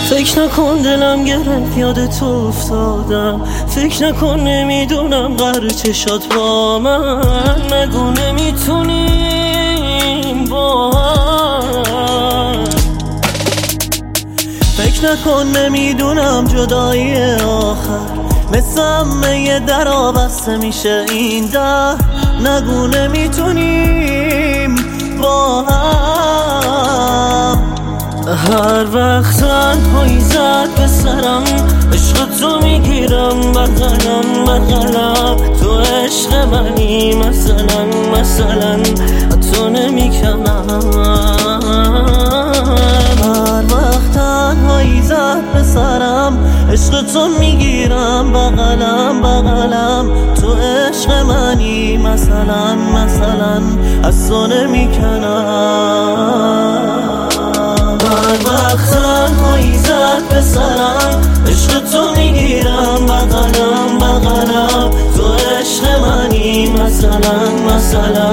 فکر نکن دلم گرفت یاد تو افتادم، فکر نکن نمیدونم قرار چشات با من. نگو نمیتونیم با هم، فکر نکن نمیدونم جدایی آخر مثل همه درا بسته میشه این در. نگو نمیتونیم با هم. هر وقت تنهایی زد به سرم عشق تو میگیرم بغلم بغلم. تو عشق منی مثلا تو نمیکنم. هر وقت تنهایی زد به سرم عشق تو میگیرم بغلم بغلم. تو عشق منی مثلا از تو نمیکنم. هر وقت تنهایی زد به سرم عشق تو میگیرم بغلم بغلم. تو عشق منی مثلا